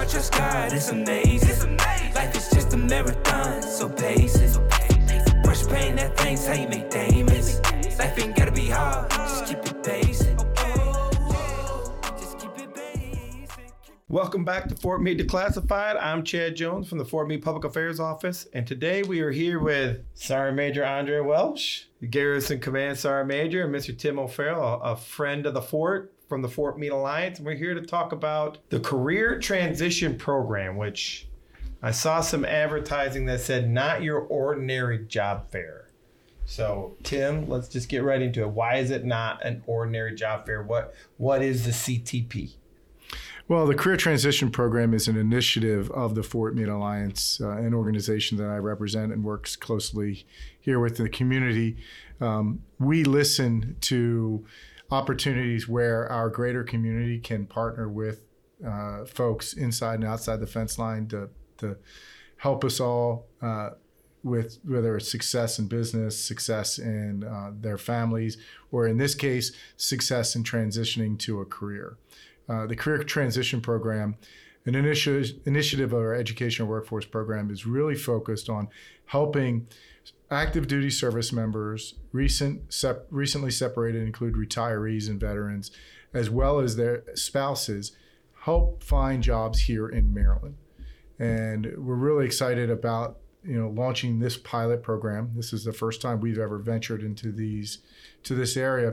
trust God, it's amazing. Life is just a marathon, so pace it. Brush pain, that thing's how you make diamonds. Life ain't gotta be hard, just keep it basic. Just keep it basic. Welcome back to Fort Meade Declassified. I'm Chad Jones from the Fort Meade Public Affairs Office, and today we are here with Sergeant Major Andre Welsh, the Garrison Command Sergeant Major, and Mr. Tim O'Farrell, a friend of the fort from the Fort Meade Alliance. And we're here to talk about the Career Transition Program, which I saw some advertising that said not your ordinary job fair. So, Tim, let's just get right into it. Why is it not an ordinary job fair? What is the CTP? Well, the Career Transition Program is an initiative of the Fort Meade Alliance, an organization that I represent and works closely here with the community. We listen to opportunities where our greater community can partner with folks inside and outside the fence line to help us all with whether it's success in business, success in their families, or in this case, success in transitioning to a career. The Career Transition Program, an initiative of our Educational Workforce Program, is really focused on helping active duty service members, recently separated, include retirees and veterans, as well as their spouses, help find jobs here in Maryland. And we're really excited about launching this pilot program. This is the first time we've ever ventured into this area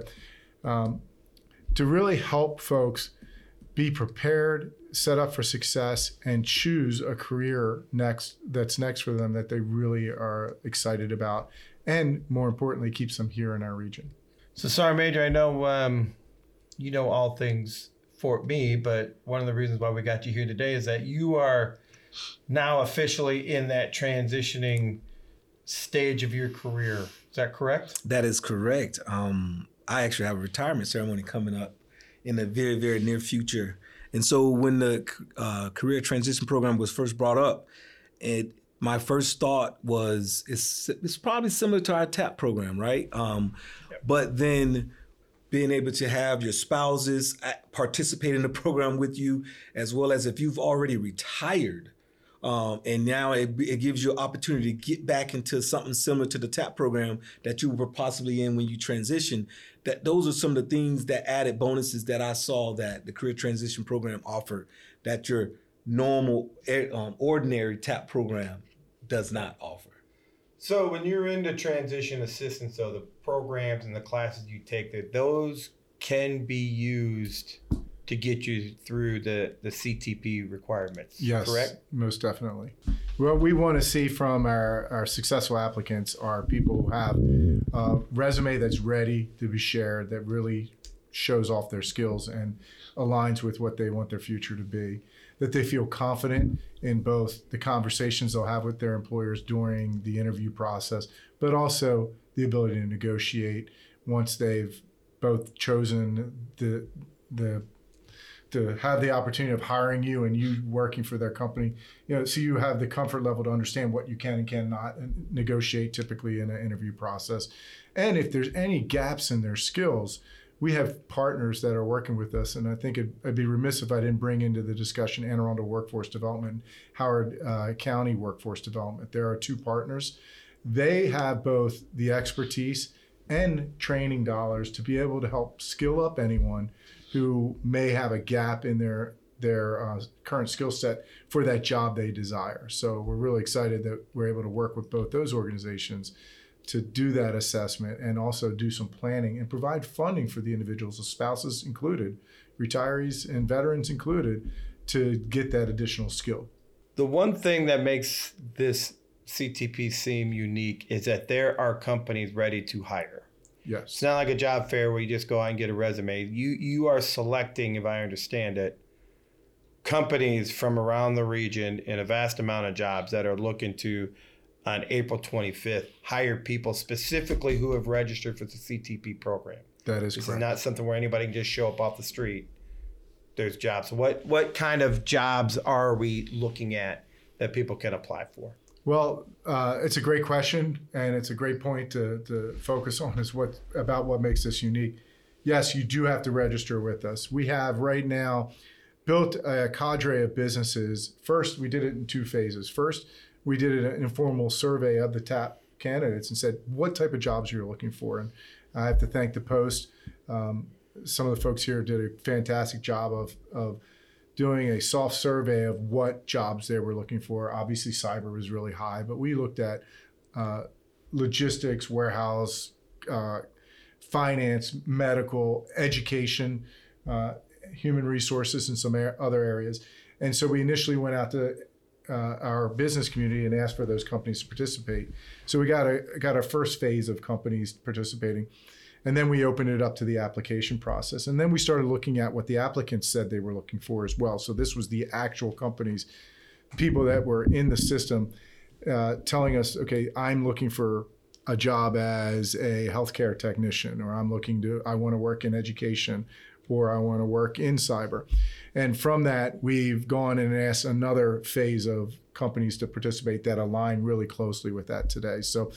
to really help folks be prepared, set up for success, and choose a career that's next for them that they really are excited about, and more importantly, keeps them here in our region. So, Sergeant Major, I know you know all things Fort Meade, but one of the reasons why we got you here today is that you are now officially in that transitioning stage of your career. Is that correct? That is correct. I actually have a retirement ceremony coming up in the very, very near future. And so when the Career Transition Program was first brought up, my first thought was it's probably similar to our TAP program, right? But then being able to have your spouses participate in the program with you, as well as if you've already retired, and now it gives you an opportunity to get back into something similar to the TAP program that you were possibly in when you transitioned. Those are some of the things, that added bonuses that I saw that the Career Transition Program offered that your normal, ordinary TAP program does not offer. So when you're into transition assistance, though, the programs and the classes you take, those can be used to get you through the CTP requirements, yes, correct? Most definitely. What we want to see from our successful applicants are people who have a resume that's ready to be shared, that really shows off their skills and aligns with what they want their future to be, that they feel confident in both the conversations they'll have with their employers during the interview process, but also the ability to negotiate once they've both chosen to have the opportunity of hiring you and you working for their company, so you have the comfort level to understand what you can and cannot negotiate typically in an interview process. And if there's any gaps in their skills, we have partners that are working with us, and I think I'd be remiss if I didn't bring into the discussion Anne Arundel Workforce Development, Howard County Workforce Development. There are two partners. They have both the expertise and training dollars to be able to help skill up anyone who may have a gap in their current skill set for that job they desire. So we're really excited that we're able to work with both those organizations to do that assessment and also do some planning and provide funding for the individuals, the spouses included, retirees and veterans included, to get that additional skill. The one thing that makes this CTP seem unique is that there are companies ready to hire. Yes. It's not like a job fair where you just go out and get a resume. You are selecting, if I understand it, companies from around the region in a vast amount of jobs that are looking to, on April 25th, hire people specifically who have registered for the CTP program. That is correct. This is not something where anybody can just show up off the street. There's jobs. What kind of jobs are we looking at that people can apply for? Well, it's a great question, and it's a great point to focus on is what makes this unique. Yes, you do have to register with us. We have right now built a cadre of businesses. First, we did it in 2 phases. First, we did an informal survey of the top candidates and said, what type of jobs you're looking for? And I have to thank the Post. Some of the folks here did a fantastic job of doing a soft survey of what jobs they were looking for. Obviously, cyber was really high, but we looked at logistics, warehouse, finance, medical, education, human resources, and some other areas. And so we initially went out to our business community and asked for those companies to participate. So we got our first phase of companies participating. And then we opened it up to the application process. And then we started looking at what the applicants said they were looking for as well. So this was the actual companies, people that were in the system telling us, okay, I'm looking for a job as a healthcare technician, or I want to work in education, or I want to work in cyber. And from that, we've gone and asked another phase of companies to participate that align really closely with that today. So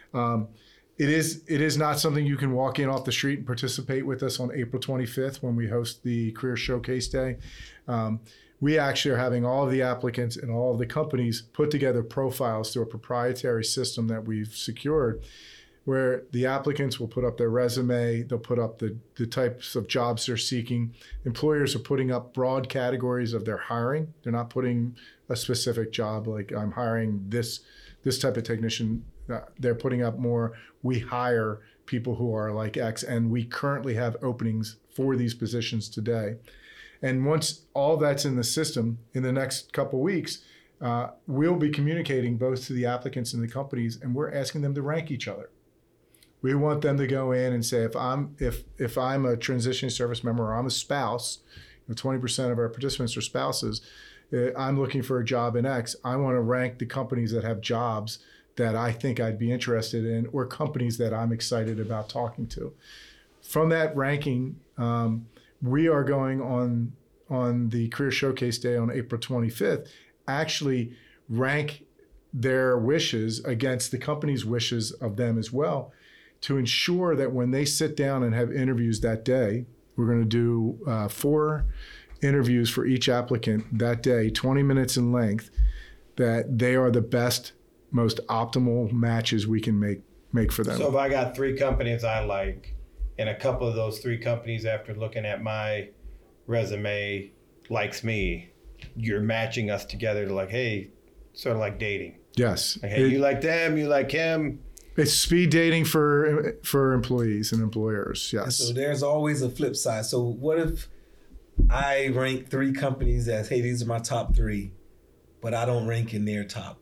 it is not something you can walk in off the street and participate with us on April 25th when we host the Career Showcase Day. We actually are having all of the applicants and all of the companies put together profiles through a proprietary system that we've secured, where the applicants will put up their resume, they'll put up the types of jobs they're seeking. Employers are putting up broad categories of their hiring. They're not putting a specific job like I'm hiring this type of technician. They're putting up more, we hire people who are like X, and we currently have openings for these positions today. And once all that's in the system, in the next couple of weeks, we'll be communicating both to the applicants and the companies, and we're asking them to rank each other. We want them to go in and say, if I'm a transitioning service member or I'm a spouse, 20% of our participants are spouses, I'm looking for a job in X, I want to rank the companies that have jobs that I think I'd be interested in, or companies that I'm excited about talking to. From that ranking, we are going on the Career Showcase Day on April 25th, actually rank their wishes against the company's wishes of them as well, to ensure that when they sit down and have interviews that day, we're going to do 4 interviews for each applicant that day, 20 minutes in length, that they are the best, most optimal matches we can make for them. So if I got 3 companies I like, and a couple of those 3 companies, after looking at my resume, likes me, you're matching us together to like, hey, sort of like dating. Yes. Like, hey, you like them, you like him. It's speed dating for employees and employers, yes. So there's always a flip side. So what if I rank 3 companies as, hey, these are my top 3, but I don't rank in their top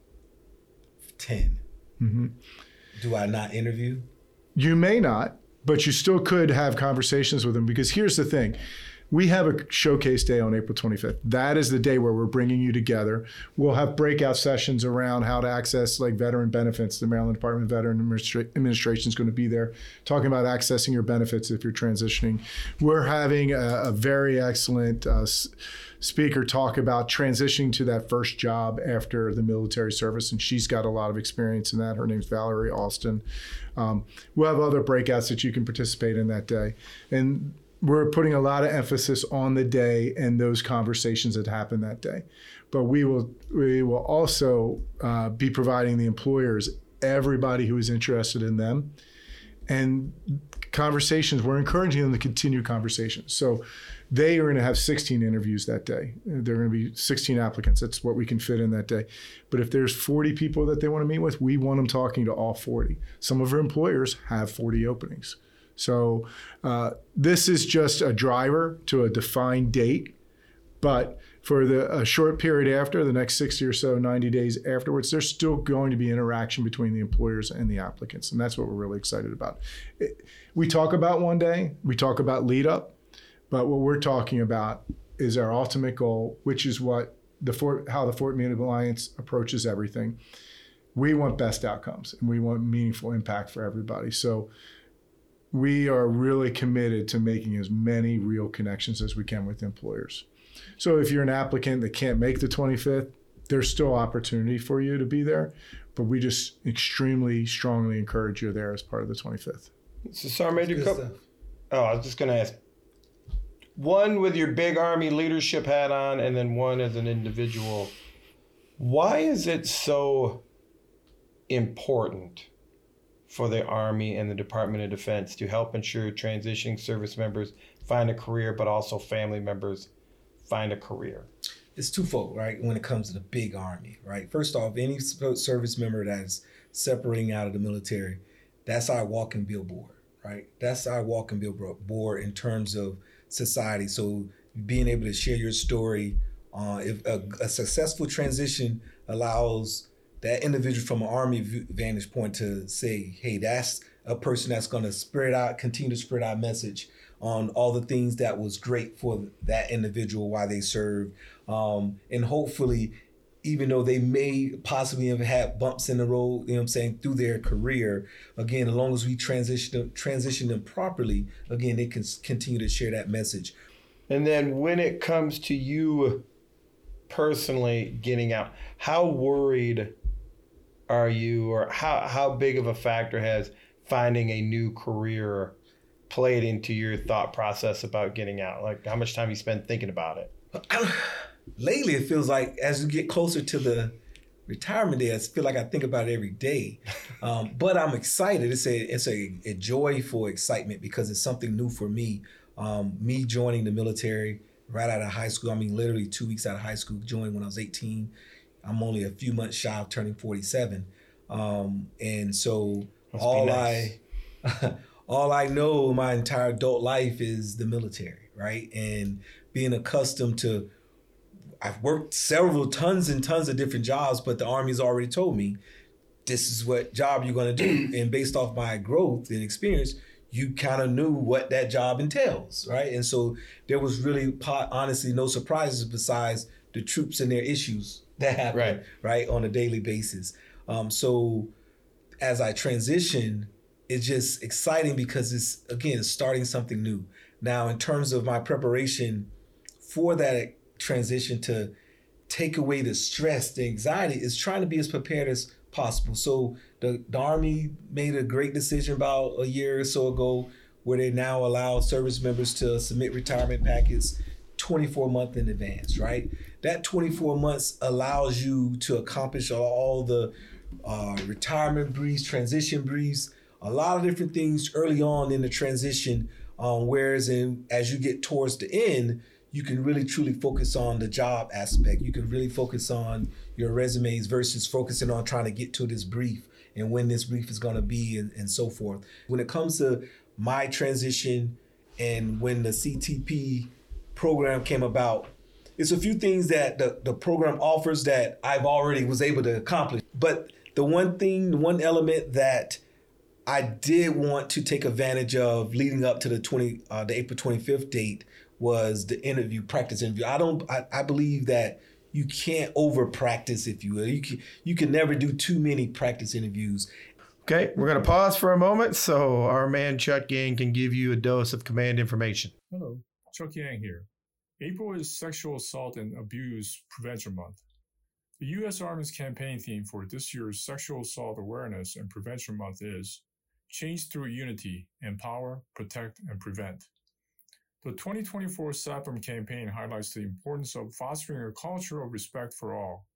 10? Mm-hmm. Do I not interview? You may not, but you still could have conversations with them, because here's the thing. We have a showcase day on April 25th. That is the day where we're bringing you together. We'll have breakout sessions around how to access like veteran benefits. The Maryland Department of Veteran Administration is going to be there talking about accessing your benefits if you're transitioning. We're having a very excellent speaker talk about transitioning to that first job after the military service, and she's got a lot of experience in that. Her name's Valerie Alston. We'll have other breakouts that you can participate in that day. And we're putting a lot of emphasis on the day and those conversations that happen that day. But we will also be providing the employers, everybody who is interested in them, and conversations. We're encouraging them to continue conversations. So they are going to have 16 interviews that day. There are going to be 16 applicants. That's what we can fit in that day. But if there's 40 people that they want to meet with, we want them talking to all 40. Some of our employers have 40 openings. So this is just a driver to a defined date, but for a short period after, the next 60 or so, 90 days afterwards, there's still going to be interaction between the employers and the applicants, and that's what we're really excited about. We talk about one day, we talk about lead up, but what we're talking about is our ultimate goal, which is how the Fort Meade Alliance approaches everything. We want best outcomes, and we want meaningful impact for everybody. So we are really committed to making as many real connections as we can with employers. So if you're an applicant that can't make the 25th, there's still opportunity for you to be there, but we just extremely strongly encourage you there as part of the 25th. So Sergeant Major, I was just going to ask, one with your big Army leadership hat on and then one as an individual. Why is it so important for the Army and the Department of Defense to help ensure transitioning service members find a career, but also family members find a career? It's twofold, right? When it comes to the big Army, right? First off, any service member that's separating out of the military, that's our walking billboard, right? That's our walking billboard in terms of society. So being able to share your story, if a successful transition allows that individual from an Army vantage point to say, hey, that's a person that's going to continue to spread our message on all the things that was great for that individual while they served. And hopefully, even though they may possibly have had bumps in the road, you know what I'm saying, through their career, again, as long as we transition them properly, again, they can continue to share that message. And then when it comes to you personally getting out, how worried are you, or how big of a factor has finding a new career played into your thought process about getting out? Like, how much time you spend thinking about it? Lately, it feels like as you get closer to the retirement day, I feel like I think about it every day. But I'm excited. It's a joyful excitement because it's something new for me. Me joining the military right out of high school. I mean, literally 2 weeks out of high school, joined when I was 18. I'm only a few months shy of turning 47. And so all I know my entire adult life is the military, right? And being accustomed to, I've worked tons and tons of different jobs, but the Army's already told me, this is what job you're gonna do. And based off my growth and experience, you kind of knew what that job entails, right? And so there was really, honestly, no surprises besides the troops and their issues that happen, right, on a daily basis. So as I transition, it's just exciting because it's, again, starting something new. Now, in terms of my preparation for that transition to take away the stress, the anxiety, is trying to be as prepared as possible. So the Army made a great decision about a year or so ago where they now allow service members to submit retirement packets 24 months in advance, right? That 24 months allows you to accomplish all the retirement briefs, transition briefs, a lot of different things early on in the transition, whereas as you get towards the end, you can really truly focus on the job aspect. You can really focus on your resumes versus focusing on trying to get to this brief and when this brief is going to be and so forth. When it comes to my transition and when the CTP program came about, it's a few things that the program offers that I've already was able to accomplish. But the one element that I did want to take advantage of leading up to the April 25th date was the practice interview. I believe that you can't over practice, if you will. You can never do too many practice interviews. Okay, we're going to pause for a moment so our man Chuck Yang can give you a dose of command information. Hello, Chuck Yang here. April is Sexual Assault and Abuse Prevention Month. The U.S. Army's campaign theme for this year's Sexual Assault Awareness and Prevention Month is Change Through Unity, Empower, Protect, and Prevent. The 2024 SAPM campaign highlights the importance of fostering a culture of respect for all.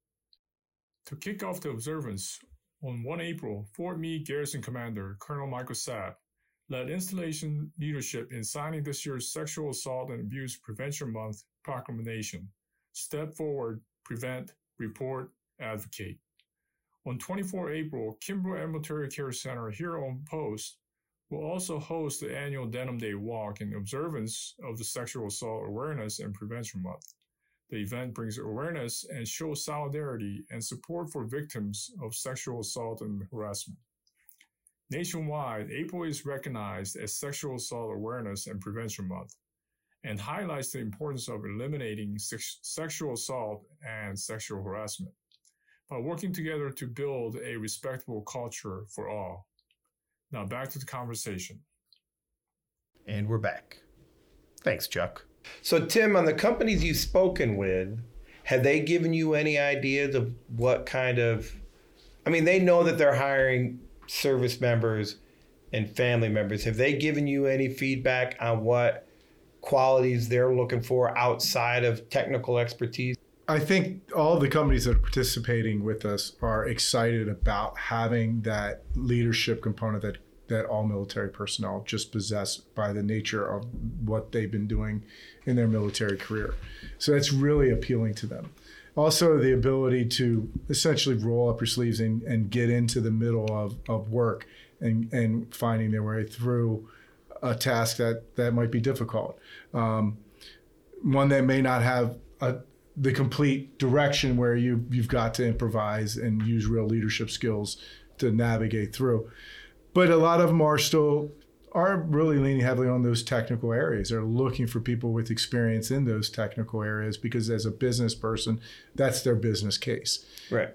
To kick off the observance, on 1 April, Fort Meade Garrison Commander Colonel Michael Sapp led installation leadership in signing this year's Sexual Assault and Abuse Prevention Month proclamation, Step Forward, Prevent, Report, Advocate. On 24 April, Kimbrough Military Care Center here on post will also host the annual Denim Day Walk in observance of the Sexual Assault Awareness and Prevention Month. The event brings awareness and shows solidarity and support for victims of sexual assault and harassment. Nationwide, April is recognized as Sexual Assault Awareness and Prevention Month and highlights the importance of eliminating sexual assault and sexual harassment by working together to build a respectable culture for all. Now back to the conversation. And we're back. Thanks, Chuck. So, Tim, on the companies you've spoken with, have they given you any ideas of what kind of, they know that they're hiring service members and family members. Have they given you any feedback on what qualities they're looking for outside of technical expertise? I think all the companies that are participating with us are excited about having that leadership component that all military personnel just possess by the nature of what they've been doing in their military career. So that's really appealing to them. Also, the ability to essentially roll up your sleeves and get into the middle of work and finding their way through a task that might be difficult. One that may not have the complete direction where you've got to improvise and use real leadership skills to navigate through. But a lot of them are really leaning heavily on those technical areas. They're looking for people with experience in those technical areas because as a business person, that's their business case. Right.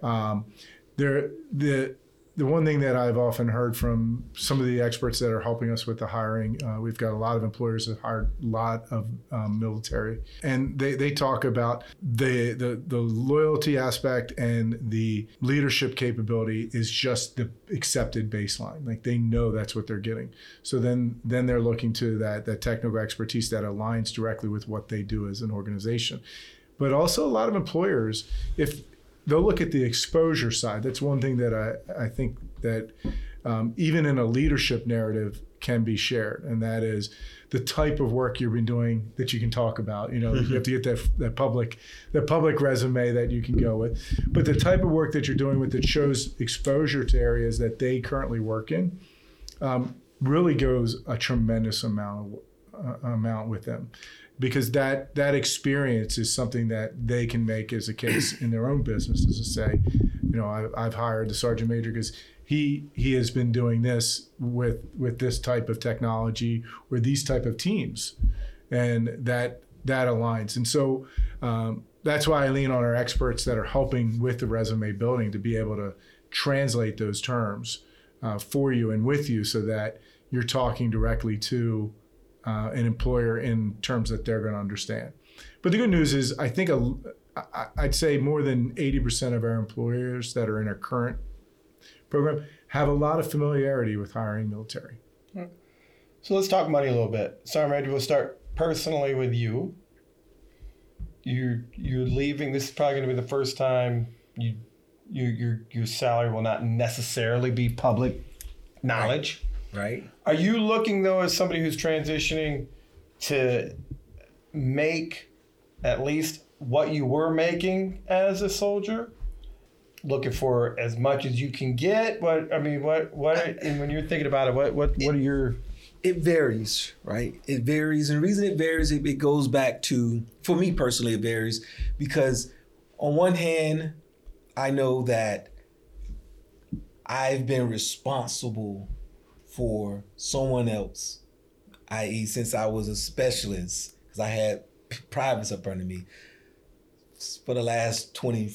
The one thing that I've often heard from some of the experts that are helping us with the hiring, we've got a lot of employers that hired a lot of military, and they talk about the loyalty aspect and the leadership capability is just the accepted baseline. Like they know that's what they're getting. So then they're looking to that technical expertise that aligns directly with what they do as an organization. But also a lot of employers, if they'll look at the exposure side. That's one thing that I think that even in a leadership narrative can be shared, and that is the type of work you've been doing that you can talk about. You know, you have to get that public resume that you can go with, but the type of work that you're doing with that shows exposure to areas that they currently work in really goes a tremendous amount with them. Because that experience is something that they can make as a case in their own businesses to say, you know, I've hired the sergeant major because he has been doing this with this type of technology or these type of teams, and that aligns. And so that's why I lean on our experts that are helping with the resume building to be able to translate those terms for you and with you so that you're talking directly to an employer in terms that they're going to understand. But the good news is I think I'd say more than 80% of our employers that are in our current program have a lot of familiarity with hiring military. So let's talk money a little bit. Sergeant Major, we'll start personally with you. You're leaving. This is probably going to be the first time your salary will not necessarily be public knowledge. Right. Are you looking, though, as somebody who's transitioning to make at least what you were making as a soldier? Looking for as much as you can get? And when you're thinking about it, what are your... It varies, right? It varies. And the reason it varies, it goes back to, for me personally, it varies because on one hand, I know that I've been responsible for someone else, i.e. since I was a specialist, because I had privates up under me for the last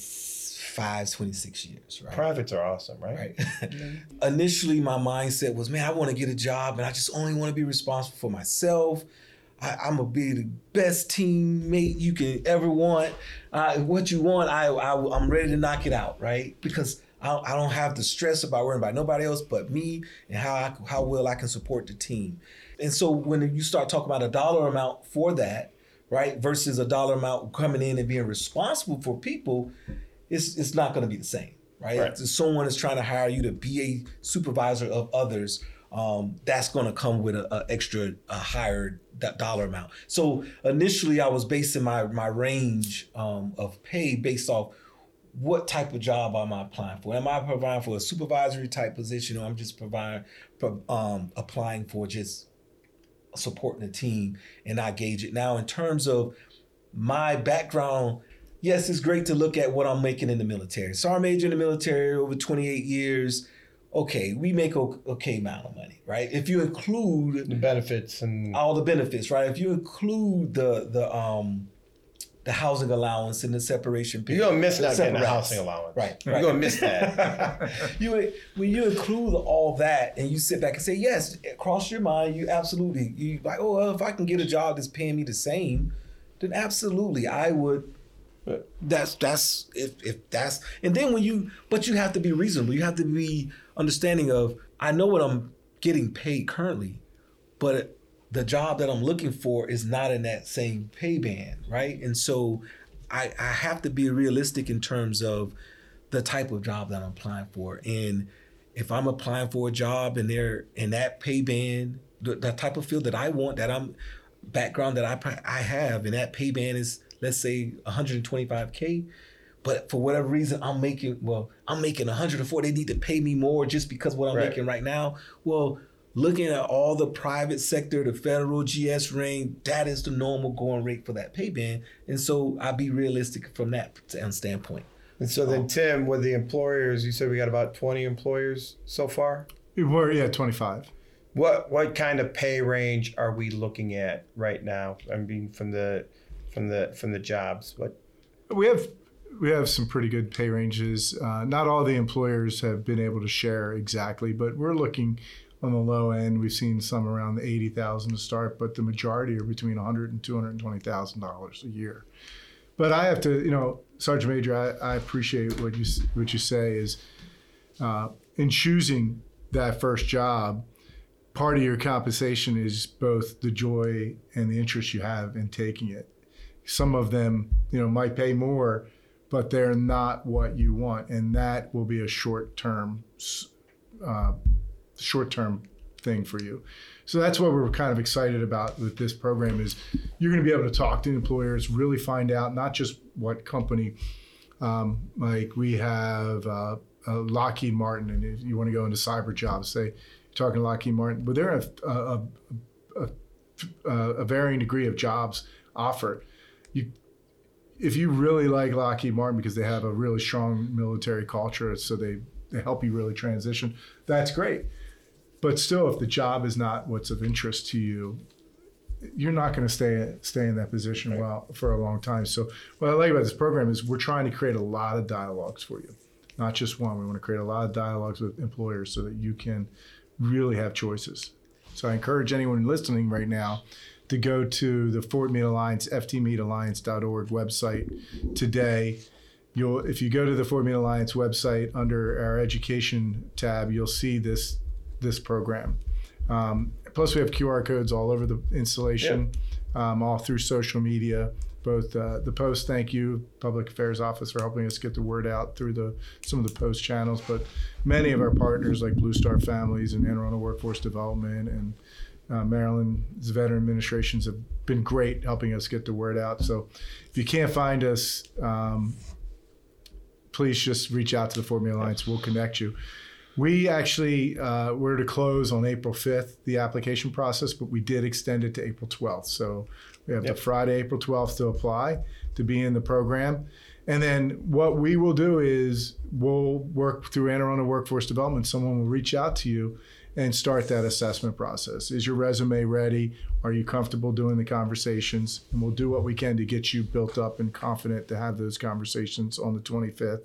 25, 26 years, right? Privates are awesome, right? Right. Initially, my mindset was, man, I want to get a job and I just only want to be responsible for myself. I'm going to be the best teammate you can ever want. What you want, I'm ready to knock it out, right? Because I don't have the stress about worrying about nobody else but me and how well I can support the team. And so when you start talking about a dollar amount for that, right, versus a dollar amount coming in and being responsible for people, it's not going to be the same, right? If someone is trying to hire you to be a supervisor of others, that's going to come with a extra higher dollar amount. So initially I was basing my range of pay based off what type of job am I applying for? Am I applying for a supervisory type position, or I'm just applying for just supporting the team, and I gauge it. Now, in terms of my background, yes, it's great to look at what I'm making in the military. Sergeant Major in the military over 28 years. Okay, we make okay amount of money, right? If you include the benefits and all the benefits, right? If you include the housing allowance and the separation period. You're going to miss not getting a housing allowance. Right. You're going to miss that. When you include all that and you sit back and say, yes, across your mind, you like, oh, well, if I can get a job that's paying me the same, then absolutely I would. That's if that's, and then but you have to be reasonable. You have to be understanding of, I know what I'm getting paid currently, but the job that I'm looking for is not in that same pay band, right? And so I have to be realistic in terms of the type of job that I'm applying for. And if I'm applying for a job and they're in that pay band, the type of field that I want, background that I have, and that pay band is, let's say, $125K, but for whatever reason, I'm making 104. They need to pay me more just because what I'm making right now. Well, looking at all the private sector, the federal GS range, that is the normal going rate for that pay band. And so I'll be realistic from that standpoint. And so then, Tim, with the employers, you said we got about 20 employers so far? We're 25. What kind of pay range are we looking at right now? I mean, from the jobs, what? We have some pretty good pay ranges. Not all the employers have been able to share exactly, but we're looking on the low end. We've seen some around the $80,000 to start, but the majority are between $100,000 and $220,000 a year. But I have to, Sergeant Major, I appreciate what you say is in choosing that first job, part of your compensation is both the joy and the interest you have in taking it. Some of them, might pay more, but they're not what you want, and that will be a short-term thing for you. So that's what we're kind of excited about with this program is you're going to be able to talk to employers, really find out not just what company, like we have Lockheed Martin, and if you want to go into cyber jobs, say you're talking to Lockheed Martin, but there are a varying degree of jobs offered. If you really like Lockheed Martin because they have a really strong military culture, so they help you really transition, that's great. But still, if the job is not what's of interest to you, you're not going to stay in that position for a long time. So what I like about this program is we're trying to create a lot of dialogues for you, not just one. We want to create a lot of dialogues with employers so that you can really have choices. So I encourage anyone listening right now to go to the Fort Meade Alliance, ftmeadalliance.org website today. If you go to the Fort Meade Alliance website under our education tab, you'll see this program. Plus, we have QR codes all over the installation, all through social media. Both the Post, thank you, Public Affairs Office, for helping us get the word out through some of the Post channels. But many of our partners, like Blue Star Families and Anne Arundel Workforce Development and Maryland's Veteran Administrations, have been great helping us get the word out. So if you can't find us, please just reach out to the Fort Meade Alliance. We'll connect you. We actually were to close on April 5th, the application process, but we did extend it to April 12th. So we have the Friday, April 12th to apply to be in the program. And then what we will do is we'll work through Anne Arundel Workforce Development. Someone will reach out to you and start that assessment process. Is your resume ready? Are you comfortable doing the conversations? And we'll do what we can to get you built up and confident to have those conversations on the 25th.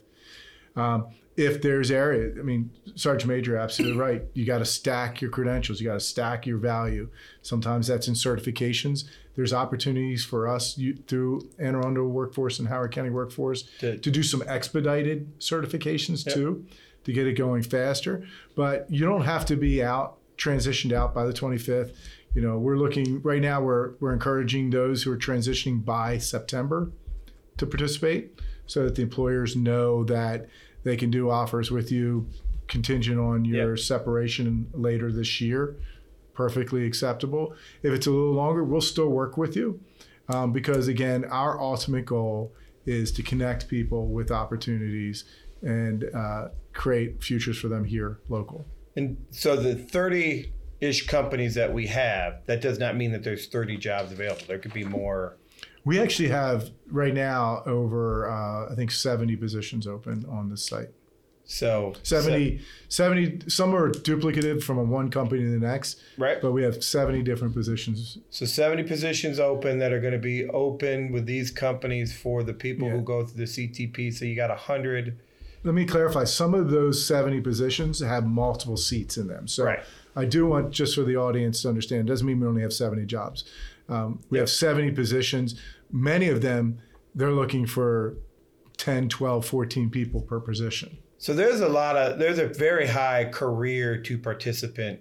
If there's areas, Sergeant Major, absolutely right. You got to stack your credentials. You got to stack your value. Sometimes that's in certifications. There's opportunities for us through Anne Arundel Workforce and Howard County Workforce to do some expedited certifications too, to get it going faster. But you don't have to be transitioned out by the 25th. We're looking right now. We're encouraging those who are transitioning by September to participate, so that the employers know that they can do offers with you contingent on your separation later this year. Perfectly acceptable. If it's a little longer, we'll still work with you because, again, our ultimate goal is to connect people with opportunities and create futures for them here local. And so the 30-ish companies that we have, that does not mean that there's 30 jobs available. There could be more. We actually have right now over, I think, 70 positions open on this site. So 70, some are duplicative from one company to the next, right? But we have 70 different positions. So 70 positions open that are going to be open with these companies for the people who go through the CTP. So you got 100. Let me clarify. Some of those 70 positions have multiple seats in them. So I do want, just for the audience to understand, it doesn't mean we only have 70 jobs. We have 70 positions. Many of them, they're looking for 10, 12, 14 people per position. So there's a very high career to participant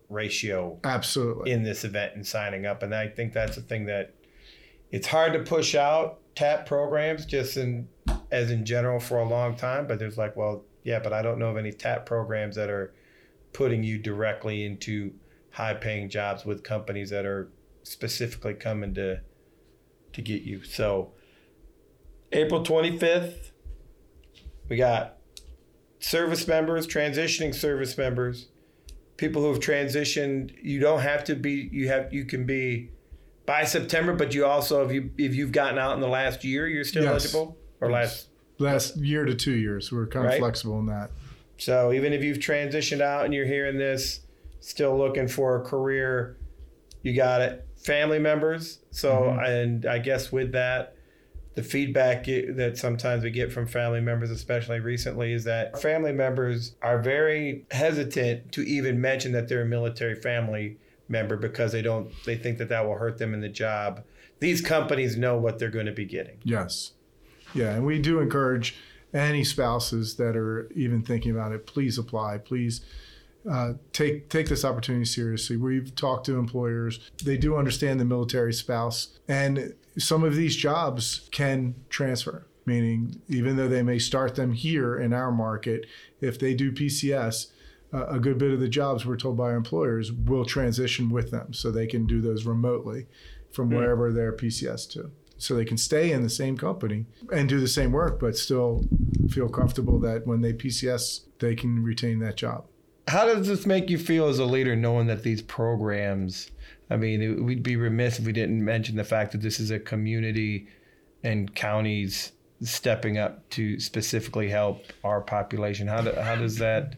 ratio Absolutely. in this event and signing up. And I think that's a thing that it's hard to push out TAP programs just in general for a long time. But there's like, well, yeah, but I don't know of any TAP programs that are putting you directly into high paying jobs with companies that are specifically coming to get you. So April 25th, we got service members, transitioning service members, people who have transitioned. You don't have to be, you can be by September, but you also, if you've gotten out in the last year, you're still eligible? Or last year to 2 years. We're kind of flexible in that. So even if you've transitioned out and you're hearing this, still looking for a career, you got it. Family members. So, and I guess with that, the feedback that sometimes we get from family members, especially recently, is that family members are very hesitant to even mention that they're a military family member because they think that will hurt them in the job. These companies know what they're going to be getting. Yes. Yeah, and we do encourage any spouses that are even thinking about it, please apply. Please take this opportunity seriously. We've talked to employers. They do understand the military spouse. And some of these jobs can transfer, meaning even though they may start them here in our market, if they do PCS, a good bit of the jobs, we're told by our employers, will transition with them so they can do those remotely from wherever they're PCS to. So they can stay in the same company and do the same work, but still feel comfortable that when they PCS, they can retain that job. How does this make you feel as a leader, knowing that these programs, I mean, we'd be remiss if we didn't mention the fact that this is a community and counties stepping up to specifically help our population. How does that?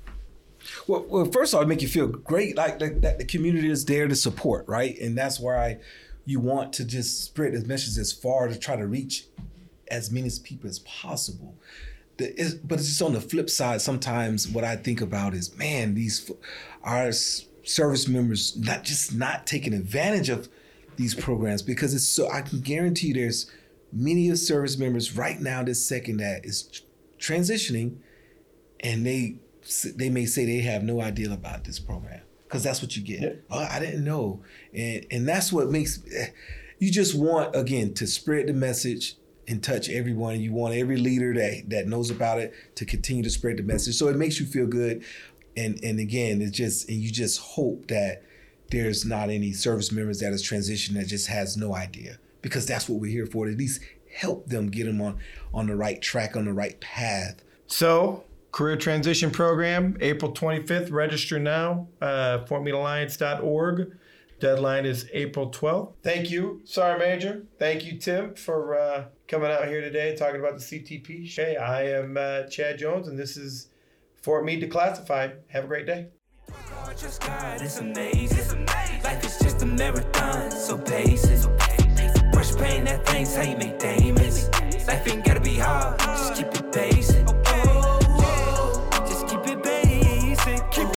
Well, first of all, it make you feel great, like that the community is there to support, right? And that's why you want to just spread this message as far to try to reach as many people as possible. But it's just on the flip side, sometimes what I think about is, man, our service members not taking advantage of these programs, because it's so, I can guarantee you there's many of service members right now this second that is transitioning, and they may say they have no idea about this program, because that's what you get. Yeah. Oh, I didn't know. And that's what makes, you just want, again, to spread the message and touch everyone. You want every leader that knows about it to continue to spread the message. So it makes you feel good. And again, you just hope that there's not any service members that is transitioning that just has no idea, because that's what we're here for, to at least help them get them on the right track, on the right path. So, Career Transition Program, April 25th. Register now, fortmeatalliance.org. Deadline is April 12th. Thank you, Sergeant Major. Thank you, Tim, for coming out here today talking about the CTP. Hey, I am Chad Jones, and this is Fort Meade Declassified. Have a great day. Just God, it's amazing. Life is just a marathon, so pace it. Brush paint that thing's how you make Damon.